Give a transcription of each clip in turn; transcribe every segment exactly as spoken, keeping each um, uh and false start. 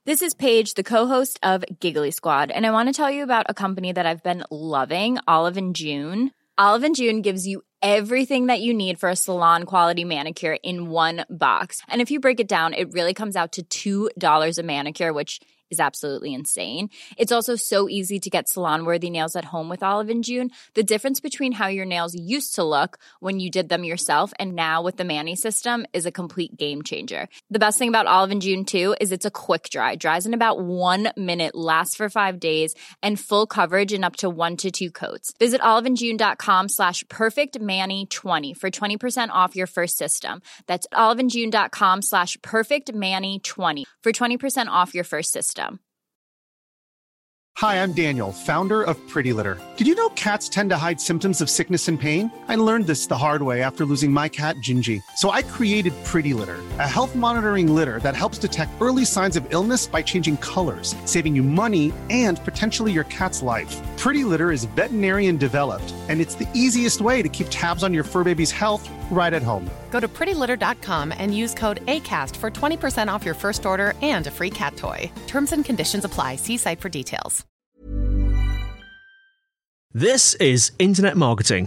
This is Paige, the co-host of Giggly Squad, and I want to tell you about a company that I've been loving, Olive and June. Olive and June gives you everything that you need for a salon-quality manicure in one box. And if you break it down, it really comes out to two dollars a manicure, which is absolutely insane. It's also so easy to get salon-worthy nails at home with Olive and June. The difference between how your nails used to look when you did them yourself and now with the Mani system is a complete game changer. The best thing about Olive and June, too, is it's a quick dry. Dries in about one minute, lasts for five days, and full coverage in up to one to two coats. Visit oliveandjune.com slash perfectmani20 for twenty percent off your first system. That's oliveandjune.com slash perfectmani20 for twenty percent off your first system. Hi, I'm Daniel, founder of Pretty Litter. Did you know cats tend to hide symptoms of sickness and pain? I learned this the hard way after losing my cat, Gingy. So I created Pretty Litter, a health monitoring litter that helps detect early signs of illness by changing colors, saving you money and potentially your cat's life. Pretty Litter is veterinarian developed, and it's the easiest way to keep tabs on your fur baby's health right at home. Go to pretty litter dot com and use code ACAST for twenty percent off your first order and a free cat toy. Terms and conditions apply. See site for details. This is Internet Marketing.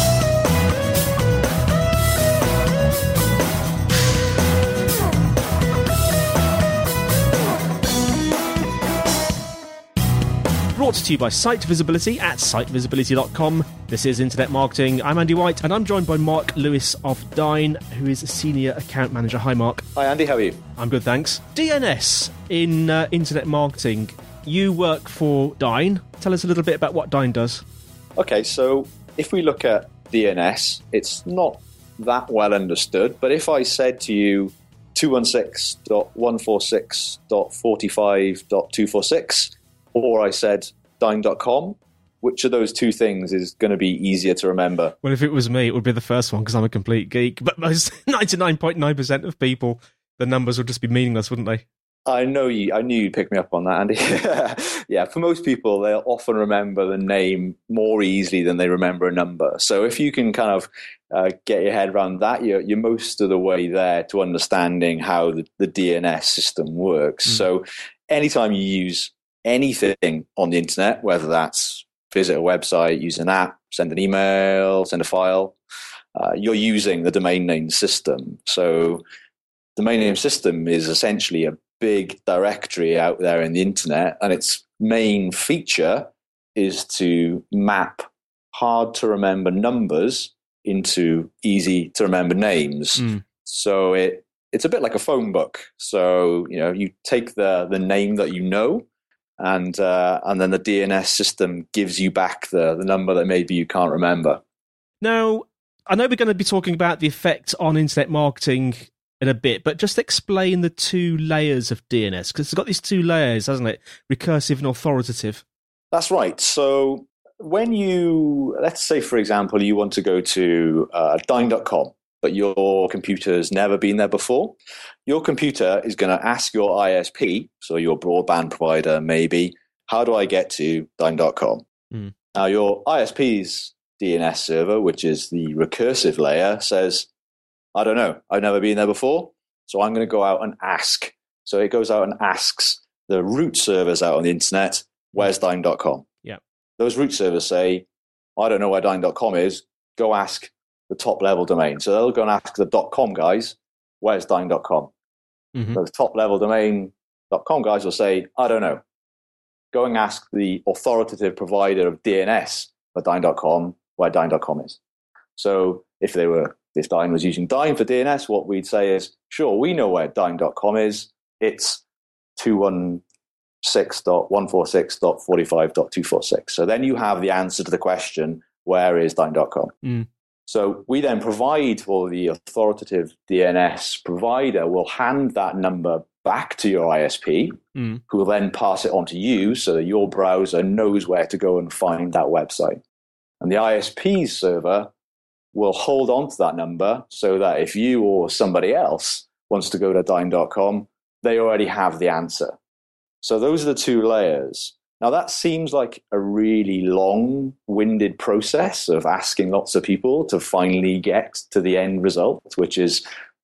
Brought to you by Site Visibility at site visibility dot com. This is Internet Marketing. I'm Andy White, and I'm joined by Mark Lewis of Dyn, who is a Senior Account Manager. Hi, Mark. Hi, Andy. How are you? I'm good, thanks. D N S in uh, Internet Marketing. You work for Dyn. Tell us a little bit about what Dyn does. Okay, so if we look at D N S, it's not that well understood, but if I said to you two sixteen dot one forty-six dot forty-five dot two forty-six, or I said Dyn dot com, which of those two things is going to be easier to remember? Well, if it was me, it would be the first one because I'm a complete geek. But most ninety-nine point nine percent of people, the numbers would just be meaningless, wouldn't they? I know you. I knew you'd pick me up on that, Andy. Yeah, for most people, they'll often remember the name more easily than they remember a number. So if you can kind of uh, get your head around that, you're, you're most of the way there to understanding how the, the D N S system works. Mm. So anytime you use anything on the internet, whether that's visit a website, use an app, send an email, send a file, uh, you're using the domain name system. So domain name system is essentially a big directory out there in the internet, and its main feature is to map hard to remember numbers into easy to remember names. Mm. So it it's a bit like a phone book. So, you know, you take the the name that you know, and uh, and then the D N S system gives you back the, the number that maybe you can't remember. Now, I know we're going to be talking about the effect on internet marketing in a bit, but just explain the two layers of D N S, because it's got these two layers, hasn't it? Recursive and authoritative. That's right. So when you, let's say, for example, you want to go to uh, Dyn dot com, but your computer's never been there before, your computer is going to ask your I S P, so your broadband provider maybe, how do I get to Dyn dot com? Mm. Now, your I S P's D N S server, which is the recursive layer, says, I don't know, I've never been there before, so I'm going to go out and ask. So it goes out and asks the root servers out on the internet, where's Dyn dot com? Yeah. Those root servers say, I don't know where Dyn dot com is, go ask the top level domain. So they'll go and ask the .com guys, where's Dyn dot com? Mm-hmm. So the top level domain .com guys will say, I don't know. Go and ask the authoritative provider of D N S for Dyn dot com where Dyn dot com is. So if they were, if Dyn was using Dyn for D N S, what we'd say is, sure, we know where Dyn dot com is. It's two sixteen dot one forty-six dot forty-five dot two forty-six. So then you have the answer to the question, where is Dyn dot com? Mm. So we then provide for the authoritative D N S provider will hand that number back to your I S P, mm. who will then pass it on to you so that your browser knows where to go and find that website. And the I S P's server will hold on to that number so that if you or somebody else wants to go to Dyn dot com, they already have the answer. So those are the two layers. Now, that seems like a really long-winded process of asking lots of people to finally get to the end result, which is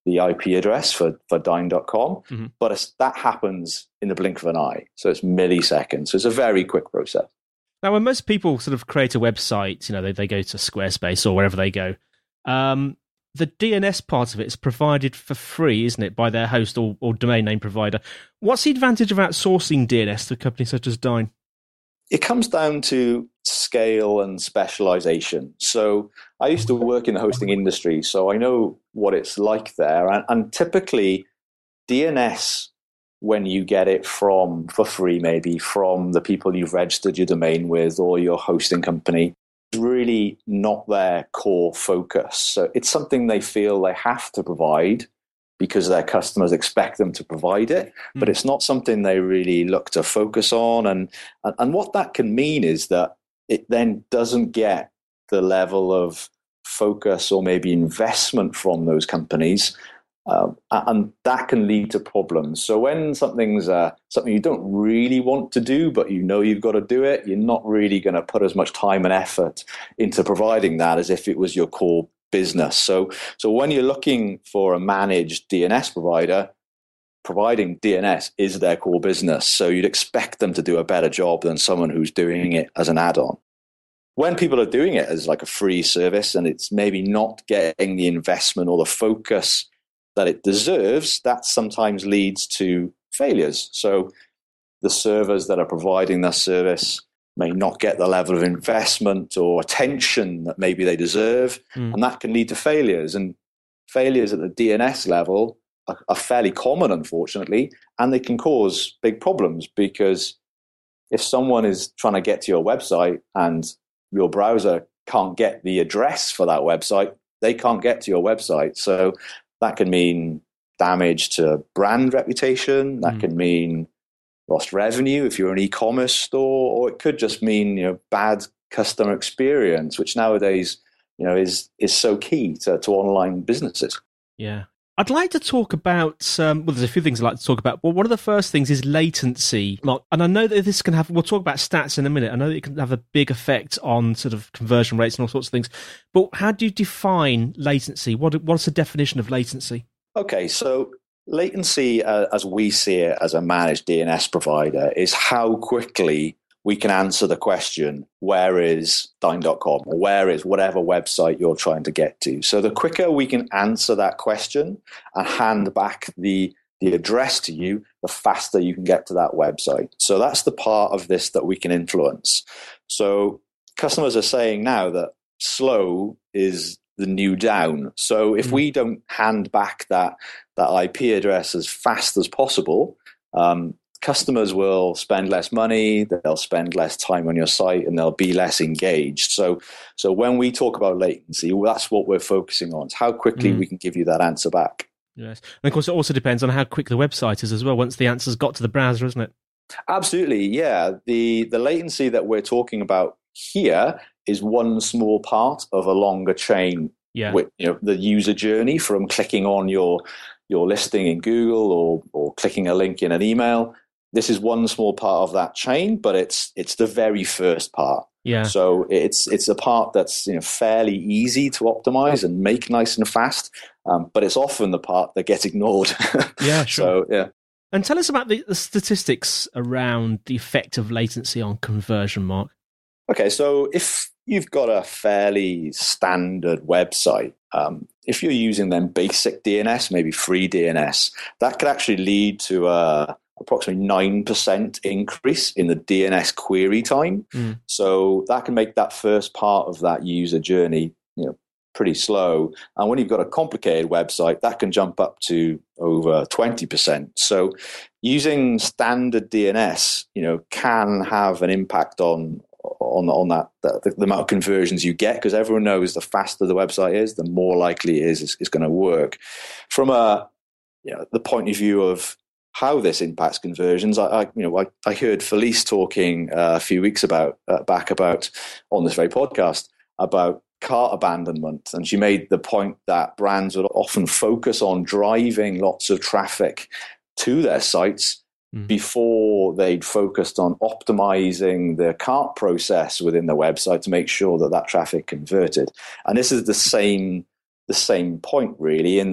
the I P address for, for Dyn dot com, mm-hmm. but it's, that happens in the blink of an eye. So it's milliseconds. So it's a very quick process. Now, when most people sort of create a website, you know, they, they go to Squarespace or wherever they go, um, the D N S part of it is provided for free, isn't it, by their host or, or domain name provider. What's the advantage of outsourcing D N S to a company such as Dyn? It comes down to scale and specialization. So I used to work in the hosting industry, so I know what it's like there. And, and typically, D N S, when you get it from, for free maybe, from the people you've registered your domain with or your hosting company, is really not their core focus. So it's something they feel they have to provide because their customers expect them to provide it, mm. but it's not something they really look to focus on. And, and and what that can mean is that it then doesn't get the level of focus or maybe investment from those companies, um, and that can lead to problems. So when something's uh, something you don't really want to do, but you know you've got to do it, you're not really going to put as much time and effort into providing that as if it was your core business. So, so when you're looking for a managed D N S provider, providing D N S is their core business. So you'd expect them to do a better job than someone who's doing it as an add-on. When people are doing it as like a free service and it's maybe not getting the investment or the focus that it deserves, that sometimes leads to failures. So the servers that are providing that service may not get the level of investment or attention that maybe they deserve, mm. and that can lead to failures. And failures at the D N S level are, are fairly common, unfortunately, and they can cause big problems because if someone is trying to get to your website and your browser can't get the address for that website, they can't get to your website. So that can mean damage to brand reputation, that mm. can mean lost revenue if you're an e-commerce store, or it could just mean, you know, bad customer experience, which nowadays, you know, is is so key to, to online businesses. Yeah. I'd like to talk about, um, well, there's a few things I'd like to talk about. Well, one of the first things is latency, Mark. And I know that this can have, we'll talk about stats in a minute. I know that it can have a big effect on sort of conversion rates and all sorts of things. But how do you define latency? What What's the definition of latency? Okay, so latency, uh, as we see it as a managed D N S provider, is how quickly we can answer the question, where is Dyn dot com, or where is whatever website you're trying to get to. So the quicker we can answer that question and hand back the, the address to you, the faster you can get to that website. So that's the part of this that we can influence. So customers are saying now that slow is the new down. So if mm. we don't hand back that that I P address as fast as possible, um, customers will spend less money, they'll spend less time on your site, and they'll be less engaged. So, so when we talk about latency, well, that's what we're focusing on: is how quickly mm. we can give you that answer back. Yes, and of course, it also depends on how quick the website is as well. Once the answer's got to the browser, isn't it? Absolutely, yeah. The the latency that we're talking about here is one small part of a longer chain. Yeah. With, you know, the user journey from clicking on your your listing in Google or or clicking a link in an email. This is one small part of that chain, but it's it's the very first part. Yeah. So it's it's a part that's, you know, fairly easy to optimize and make nice and fast, um, but it's often the part that gets ignored. Yeah, sure. So yeah. And tell us about the, the statistics around the effect of latency on conversion, Mark. Okay, so if you've got a fairly standard website, um, if you're using then basic D N S, maybe free D N S, that could actually lead to a approximately nine percent increase in the D N S query time. Mm. So that can make that first part of that user journey, you know, pretty slow. And when you've got a complicated website, that can jump up to over twenty percent. So using standard D N S, you know, can have an impact on on on that the, the amount of conversions you get, because everyone knows the faster the website is, the more likely it is it's, it's going to work. From a you know the point of view of how this impacts conversions, I, I you know I, I heard Felice talking uh, a few weeks about uh, back about on this very podcast about cart abandonment, and she made the point that brands would often focus on driving lots of traffic to their sites mm. before they'd focused on optimizing the cart process within the website to make sure that that traffic converted. And this is the same the same point really, in that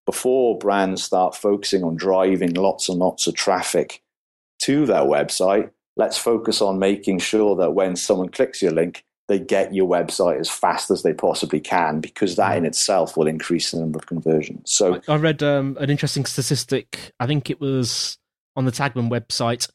before brands start focusing on driving lots and lots of traffic to their website, let's focus on making sure that when someone clicks your link, they get your website as fast as they possibly can, because that in itself will increase the number of conversions. So I read um, an interesting statistic. I think it was on the Tagman website,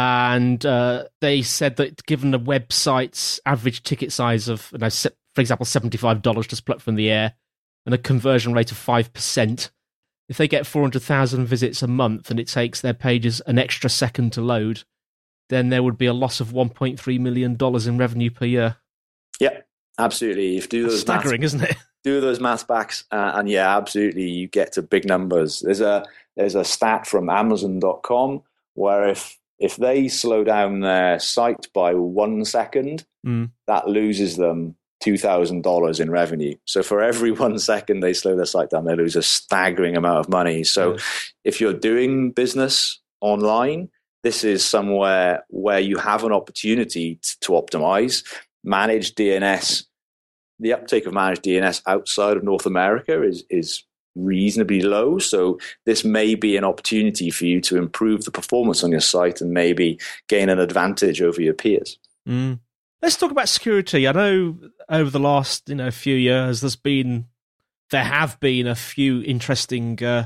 and uh, they said that given the website's average ticket size of, you know, for example, seventy-five dollars just plucked from the air, and a conversion rate of five percent, if they get four hundred thousand visits a month and it takes their pages an extra second to load, then there would be a loss of one point three million dollars in revenue per year. Yeah, absolutely. If do those staggering, maths, isn't it? Do those maths backs, uh, and yeah, absolutely, you get to big numbers. There's a there's a stat from Amazon dot com where if if they slow down their site by one second, mm. that loses them two thousand dollars in revenue. So for every one second they slow their site down, they lose a staggering amount of money. So yeah. if you're doing business online, this is somewhere where you have an opportunity to, to optimize. Managed D N S, the uptake of managed D N S outside of North America is is reasonably low. So this may be an opportunity for you to improve the performance on your site and maybe gain an advantage over your peers. Mm. Let's talk about security. I know over the last you know few years, there's been there have been a few interesting uh,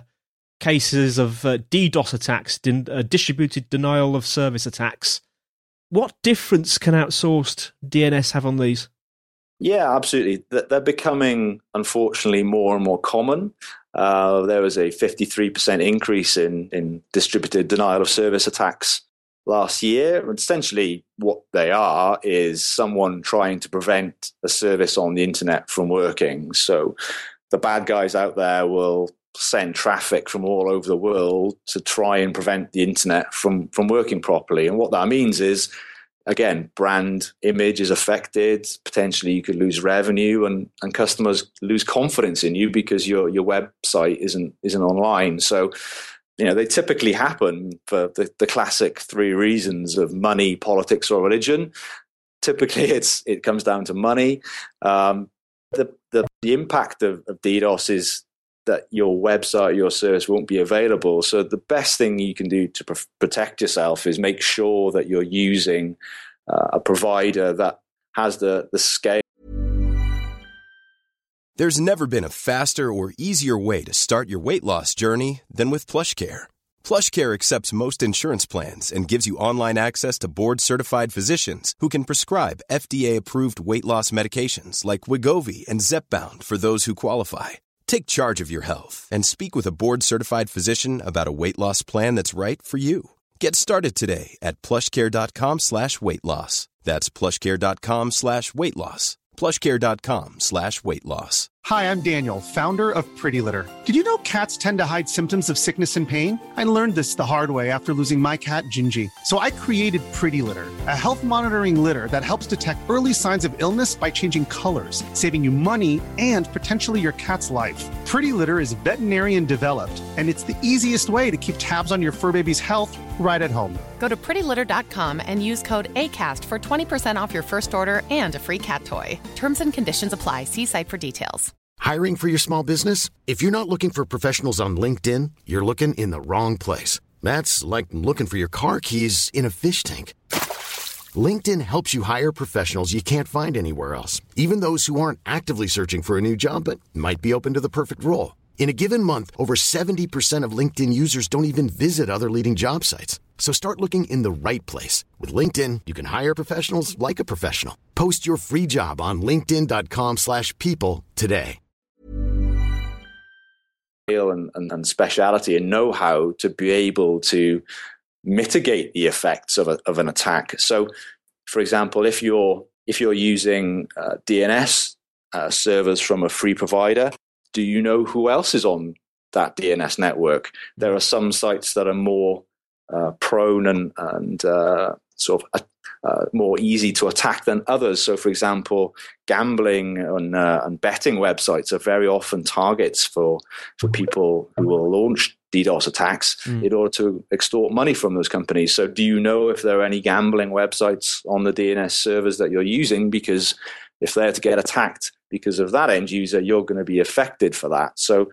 cases of uh, DDoS attacks, din- uh, distributed denial of service attacks. What difference can outsourced D N S have on these? Yeah, absolutely. They're becoming, unfortunately, more and more common. Uh, there was a fifty-three percent increase in, in distributed denial of service attacks last year. Essentially, what they are is someone trying to prevent a service on the internet from working. So the bad guys out there will send traffic from all over the world to try and prevent the internet from, from working properly. And what that means is, again, brand image is affected. Potentially you could lose revenue, and, and customers lose confidence in you because your, your website isn't, isn't online. So, you know, they typically happen for the, the classic three reasons of money, politics, or religion. Typically it's, it comes down to money. Um, the, the, the impact of, of DDoS is that your website, your service won't be available. So the best thing you can do to pr- protect yourself is make sure that you're using uh, a provider that has the, the scale. There's never been a faster or easier way to start your weight loss journey than with PlushCare. PlushCare accepts most insurance plans and gives you online access to board-certified physicians who can prescribe F D A-approved weight loss medications like Wegovy and Zepbound for those who qualify. Take charge of your health and speak with a board-certified physician about a weight loss plan that's right for you. Get started today at plushcare.com slash weight loss. That's plushcare.com slash weight loss. plushcare.com slash weight loss. Hi, I'm Daniel, founder of Pretty Litter. Did you know cats tend to hide symptoms of sickness and pain? I learned this the hard way after losing my cat, Gingy. So I created Pretty Litter, a health monitoring litter that helps detect early signs of illness by changing colors, saving you money and potentially your cat's life. Pretty Litter is veterinarian developed, and it's the easiest way to keep tabs on your fur baby's health right at home. Go to pretty litter dot com and use code ACAST for twenty percent off your first order and a free cat toy. Terms and conditions apply. See site for details. Hiring for your small business? If you're not looking for professionals on LinkedIn, you're looking in the wrong place. That's like looking for your car keys in a fish tank. LinkedIn helps you hire professionals you can't find anywhere else, even those who aren't actively searching for a new job but might be open to the perfect role. In a given month, over seventy percent of LinkedIn users don't even visit other leading job sites. So start looking in the right place. With LinkedIn, you can hire professionals like a professional. Post your free job on linkedin.com slash people today. And, and, and speciality and know-how to be able to mitigate the effects of, a, of an attack. So, for example, if you're if you're using uh, D N S uh, servers from a free provider, do you know who else is on that D N S network? There are some sites that are more uh, prone and, and uh, sort of uh, more easy to attack than others. So, for example, gambling and, uh, and betting websites are very often targets for, for people who will launch DDoS attacks mm. in order to extort money from those companies. So do you know if there are any gambling websites on the D N S servers that you're using? Because if they're to get attacked because of that end user, you're going to be affected for that. So,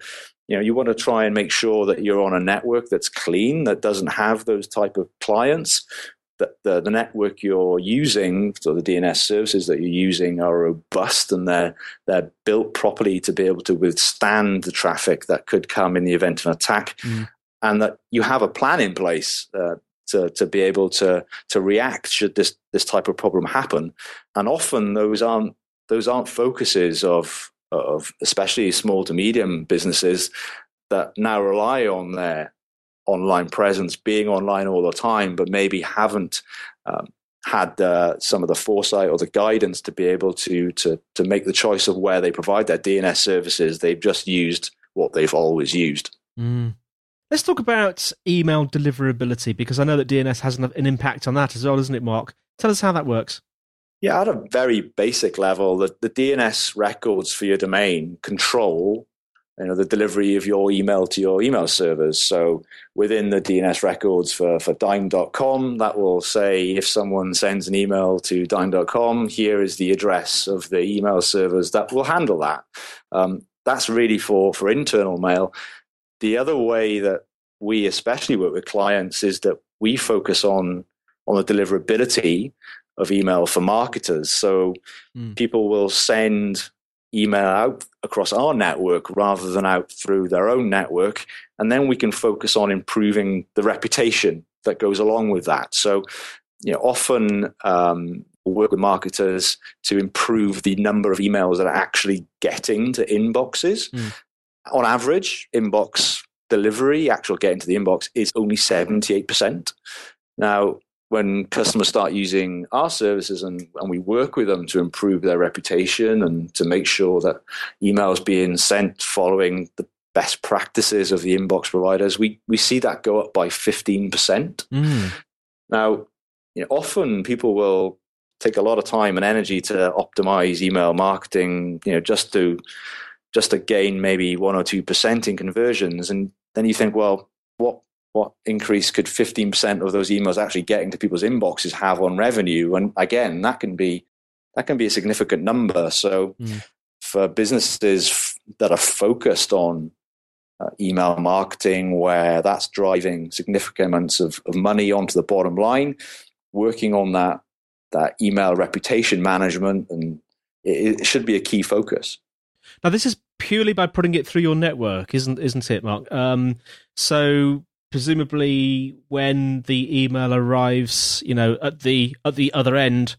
you know, you want to try and make sure that you're on a network that's clean, that doesn't have those type of clients, that the, the network you're using, so the D N S services that you're using are robust and they're, they're built properly to be able to withstand the traffic that could come in the event of an attack, mm. and that you have a plan in place uh, to, to be able to, to react should this, this type of problem happen. And often those aren't, those aren't focuses of, of especially small to medium businesses that now rely on their online presence, being online all the time, but maybe haven't um, had uh, some of the foresight or the guidance to be able to, to to make the choice of where they provide their D N S services. They've just used what they've always used. Mm. Let's talk about email deliverability, because I know that D N S has an, an impact on that as well, isn't it, Mark? Tell us how that works. Yeah, at a very basic level, the, the D N S records for your domain control you know, the delivery of your email to your email servers. So within the D N S records for, for dime dot com, that will say if someone sends an email to dime dot com, here is the address of the email servers that will handle that. Um, that's really for, for internal mail. The other way that we especially work with clients is that we focus on, on the deliverability of email for marketers. So mm. people will send email out across our network rather than out through their own network. And then we can focus on improving the reputation that goes along with that. So, you know, often um, we'll work with marketers to improve the number of emails that are actually getting to inboxes. Mm. On average, inbox delivery, actual getting to the inbox, is only seventy-eight percent. Now, when customers start using our services and, and we work with them to improve their reputation and to make sure that emails being sent following the best practices of the inbox providers, we, we see that go up by fifteen percent. Mm. Now, you know, often people will take a lot of time and energy to optimize email marketing, you know, just to just to gain maybe one or two percent in conversions. And then you think, well, what What increase could fifteen percent of those emails actually getting to people's inboxes have on revenue? And again, that can be that can be a significant number. So mm. for businesses that are focused on uh, email marketing, where that's driving significant amounts of, of money onto the bottom line, working on that that email reputation management, and it, it should be a key focus. Now, this is purely by putting it through your network, isn't isn't it, Mark? Um, so. Presumably, when the email arrives, you know, at the at the other end,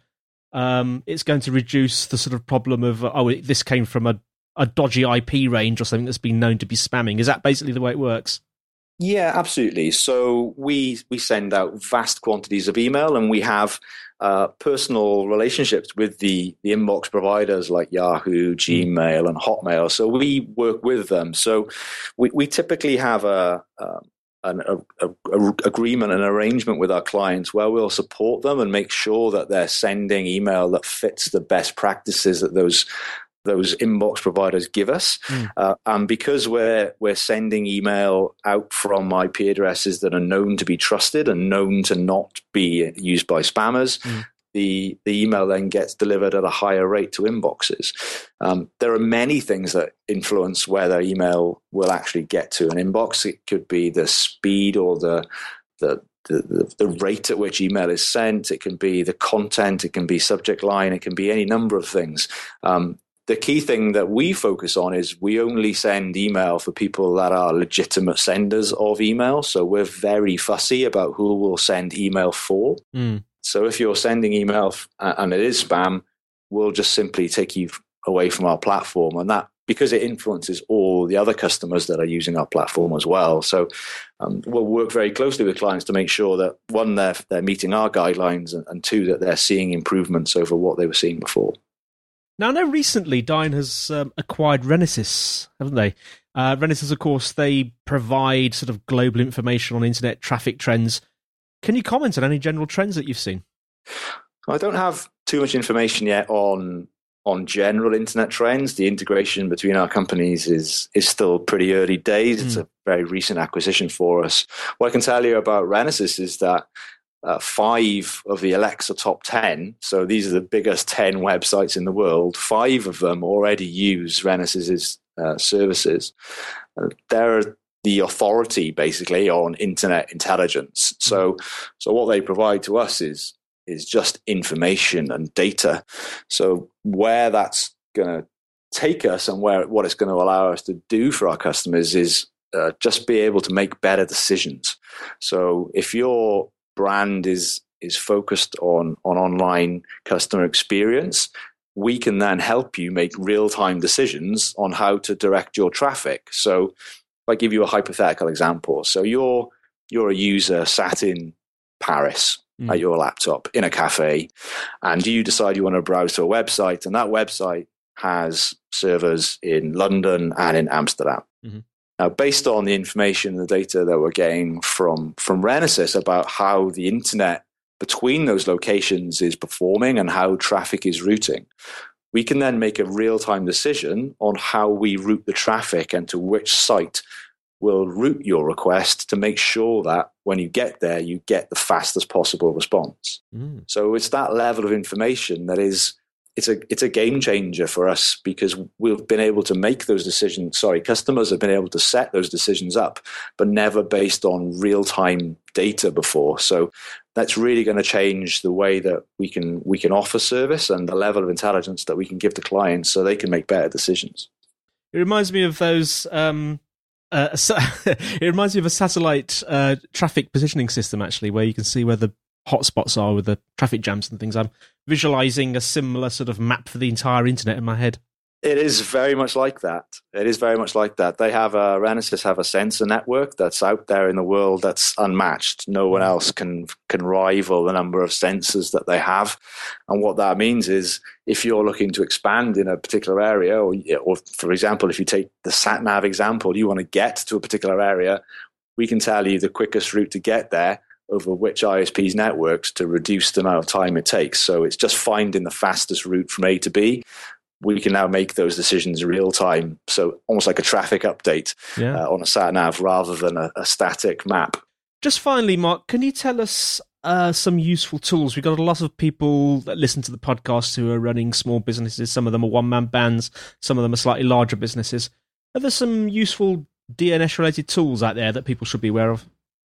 um, it's going to reduce the sort of problem of oh, this came from a, a dodgy I P range or something that's been known to be spamming. Is that basically the way it works? Yeah, absolutely. So we we send out vast quantities of email, and we have uh, personal relationships with the the inbox providers like Yahoo, Gmail, and Hotmail. So we work with them. So we we typically have a, a an a, a, a agreement, an arrangement with our clients where we'll support them and make sure that they're sending email that fits the best practices that those those inbox providers give us. Mm. Uh, and because we're we're sending email out from I P addresses that are known to be trusted and known to not be used by spammers, mm. the the email then gets delivered at a higher rate to inboxes. Um, there are many things that influence whether email will actually get to an inbox. It could be the speed or the the the, the rate at which email is sent. It can be the content. It can be subject line. It can be any number of things. Um, the key thing that we focus on is we only send email for people that are legitimate senders of email. So we're very fussy about who we'll send email for. Mm. So if you're sending email and it is spam, we'll just simply take you away from our platform. And that, because it influences all the other customers that are using our platform as well. So um, we'll work very closely with clients to make sure that, one, they're, they're meeting our guidelines, and, and two, that they're seeing improvements over what they were seeing before. Now, I know recently Dyn has um, acquired Renesys, haven't they? Uh, Renesys, of course, they provide sort of global information on internet traffic trends. Can you comment on any general trends that you've seen? I don't have too much information yet on on general internet trends. The integration between our companies is is still pretty early days. Mm. It's a very recent acquisition for us. What I can tell you about Renesys is that uh, five of the Alexa top ten, so these are the biggest ten websites in the world, five of them already use Renesas' uh, services. Uh, they're the authority, basically, on internet intelligence. So, so what they provide to us is is just information and data. So where that's going to take us and where what it's going to allow us to do for our customers is uh, just be able to make better decisions. So if your brand is is focused on on online customer experience, we can then help you make real-time decisions on how to direct your traffic. So if I give you a hypothetical example, so you're you're a user sat in Paris mm. at your laptop in a cafe, and you decide you want to browse to a website, and that website has servers in London and in Amsterdam. Mm-hmm. Now, based on the information and the data that we're getting from from Renesas about how the internet between those locations is performing and how traffic is routing, we can then make a real-time decision on how we route the traffic and to which site will route your request to make sure that when you get there, you get the fastest possible response. Mm. So it's that level of information that is, it's a it's a game changer for us, because we've been able to make those decisions. Sorry, customers have been able to set those decisions up, but never based on real-time data before. So that's really going to change the way that we can we can offer service and the level of intelligence that we can give to clients so they can make better decisions. It reminds me of those. Um, uh, it reminds me of a satellite uh, traffic positioning system, actually, where you can see where the hotspots are with the traffic jams and things. I'm visualizing a similar sort of map for the entire internet in my head. It is very much like that. It is very much like that. They have a, Renesas have a sensor network that's out there in the world that's unmatched. No one else can can rival the number of sensors that they have. And what that means is, if you're looking to expand in a particular area, or, or for example, if you take the sat-nav example, you want to get to a particular area, we can tell you the quickest route to get there over which I S P's networks to reduce the amount of time it takes. So it's just finding the fastest route from A to B. We can now make those decisions real time. So almost like a traffic update yeah. uh, on a sat nav rather than a, a static map. Just finally, Mark, can you tell us uh, some useful tools? We've got a lot of people that listen to the podcast who are running small businesses. Some of them are one-man bands. Some of them are slightly larger businesses. Are there some useful D N S-related tools out there that people should be aware of?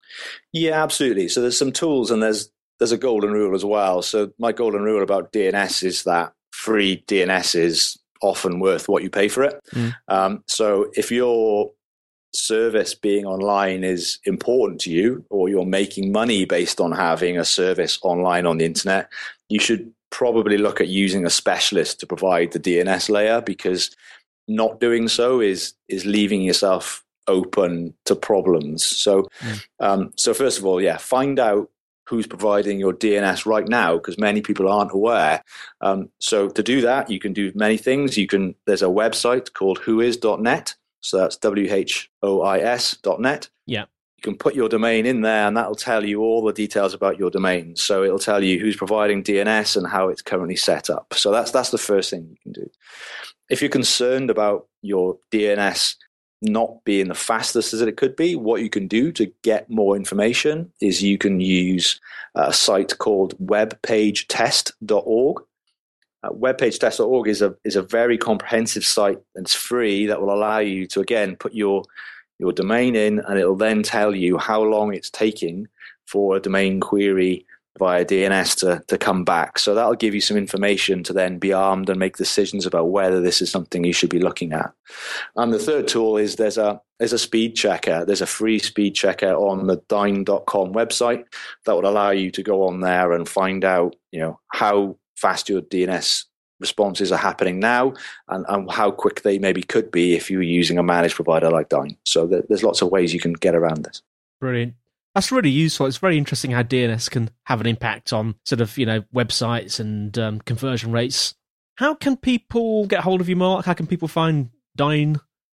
Yeah, absolutely. So there's some tools, and there's there's a golden rule as well. So my golden rule about D N S is that free D N S is often worth what you pay for it. Mm. Um, so if your service being online is important to you, or you're making money based on having a service online on the internet, you should probably look at using a specialist to provide the D N S layer, because not doing so is is leaving yourself open to problems. So, mm. um, so first of all, yeah, find out who's providing your D N S right now, because many people aren't aware. Um, so to do that, you can do many things. You can. There's a website called whois dot net. So that's W H O I S dot net. Yeah. You can put your domain in there, and that'll tell you all the details about your domain. So it'll tell you who's providing D N S and how it's currently set up. So that's that's the first thing you can do. If you're concerned about your D N S not being the fastest as it could be, what you can do to get more information is you can use a site called web page test dot org. Uh, web page test dot org is a is a very comprehensive site, and it's free, that will allow you to, again, put your your domain in, and it'll then tell you how long it's taking for a domain query via D N S to, to come back. So that'll give you some information to then be armed and make decisions about whether this is something you should be looking at. And the third tool is there's a there's a speed checker. There's a free speed checker on the Dyn dot com website that would allow you to go on there and find out, you know, how fast your D N S responses are happening now, and, and how quick they maybe could be if you were using a managed provider like Dyn. So there, there's lots of ways you can get around this. Brilliant. That's really useful. It's very interesting how D N S can have an impact on sort of, you know, websites and um, conversion rates. How can people get hold of you, Mark? How can people find Dyn?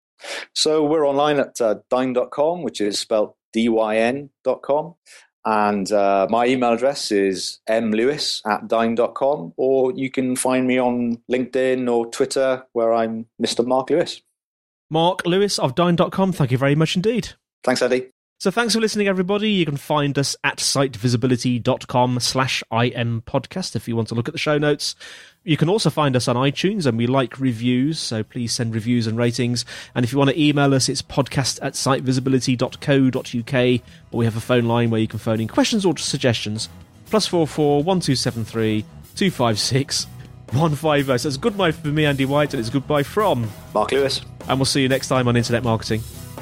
So we're online at uh, Dyn dot com, which is spelled D Y N dot com. And uh, my email address is m lewis at Dyn dot com, or you can find me on LinkedIn or Twitter, where I'm Mister Mark Lewis. Mark Lewis of Dyn dot com, thank you very much indeed. Thanks, Eddie. So thanks for listening, everybody. You can find us at sitevisibility.com slash im podcast if you want to look at the show notes. You can also find us on iTunes, and we like reviews, so please send reviews and ratings. And if you want to email us, it's podcast at sitevisibility dot co dot uk, or we have a phone line where you can phone in questions or suggestions. Plus four four one two seven three two five six one five zero. So it's goodbye from me, Andy White, and it's goodbye from Mark Lewis. And we'll see you next time on Internet Marketing.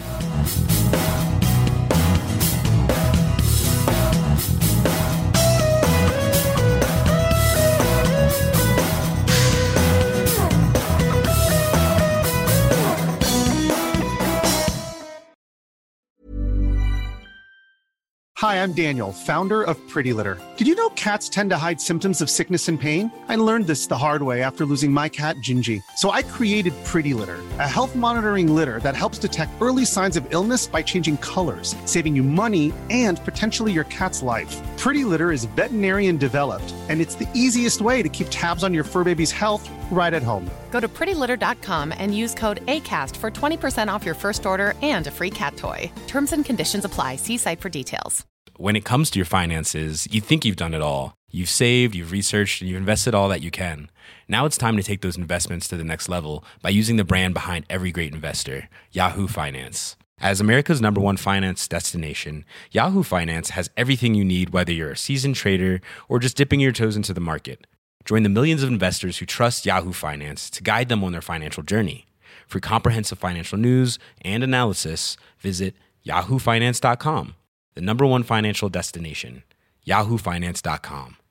Hi, I'm Daniel, founder of Pretty Litter. Did you know cats tend to hide symptoms of sickness and pain? I learned this the hard way after losing my cat, Gingy. So I created Pretty Litter, a health monitoring litter that helps detect early signs of illness by changing colors, saving you money and potentially your cat's life. Pretty Litter is veterinarian developed, and it's the easiest way to keep tabs on your fur baby's health right at home. Go to pretty litter dot com and use code ACAST for twenty percent off your first order and a free cat toy. Terms and conditions apply. See site for details. When it comes to your finances, you think you've done it all. You've saved, you've researched, and you've invested all that you can. Now it's time to take those investments to the next level by using the brand behind every great investor, Yahoo Finance. As America's number one finance destination, Yahoo Finance has everything you need, whether you're a seasoned trader or just dipping your toes into the market. Join the millions of investors who trust Yahoo Finance to guide them on their financial journey. For comprehensive financial news and analysis, visit yahoo finance dot com. The number one financial destination, yahoo finance dot com.